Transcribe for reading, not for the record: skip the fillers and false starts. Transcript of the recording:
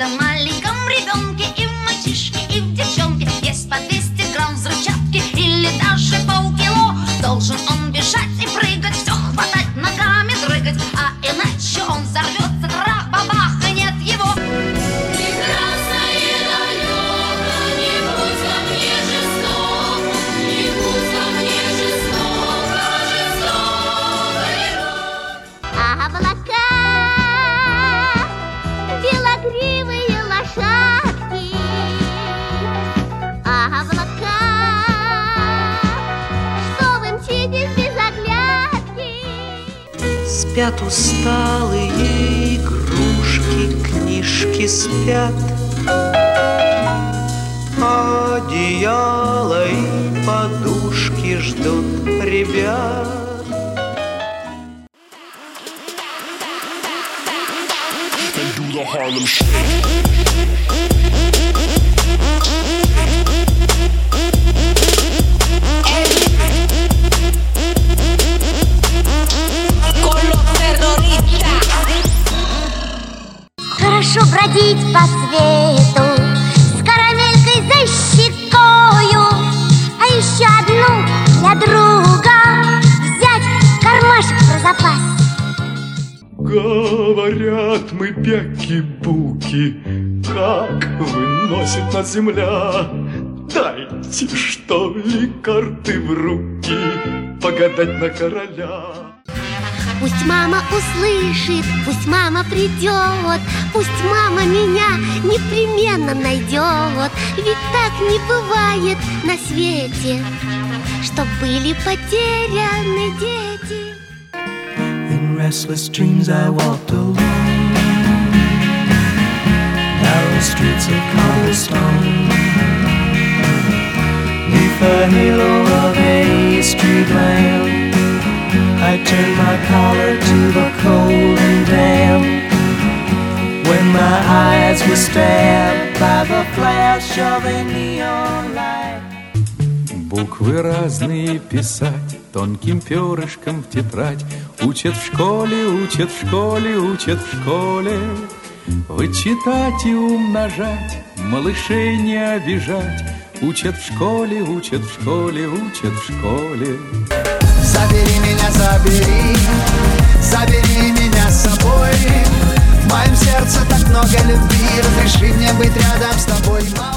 каждом маленьком ребенке, и в мальчишке, и в девчонке есть по 200 грамм взрывчатки или даже полкило. Должен он бежать и прыгать, все хватать, ногами дрыгать, а иначе он взорвется, тра-бабахнет его. Прекрасное далеко, не будь ко мне жестоко, не будь ко мне жестоко, жестоко его. А облака, белогривые лошадки, а облака, что вы мчитесь без оглядки. Спят усталые игрушки, книжки спят, одеяло и подушки ждут ребят. Хорошо бродить по свету с карамелькой за щекою, а еще одну для друга взять в кармашек про запас. Говорят, мы бяки-буки, как выносит нас земля. Дайте, что ли, карты в руки, погадать на короля. Пусть мама услышит, пусть мама придет, пусть мама меня непременно найдет. Ведь так не бывает на свете, чтоб были потеряны дети. In restless dreams I walked alone, narrow streets of cobblestone, neath the halo of a street lamp. I turned my collar to the cold and damp, when my eyes were stabbed by the flash of a neon light. Буквы разные писать, тонким перышком в тетрадь. Учат в школе, учат в школе, учат в школе. Вычитать и умножать, малышей не обижать. Учат в школе, учат в школе, учат в школе. Забери меня, забери меня с собой. В моем сердце так много любви, разреши мне быть рядом с тобой.